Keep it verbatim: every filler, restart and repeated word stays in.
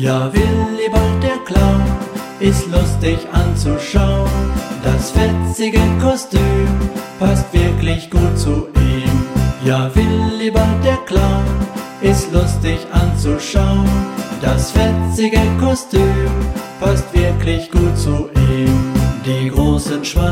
Ja, Willibald der Clown ist lustig anzuschauen. Das fetzige Kostüm passt wirklich gut zu ihm. Ja, Willibald der Clown ist lustig anzuschauen. Das fetzige Kostüm passt wirklich gut zu ihm. Die großen schwarzen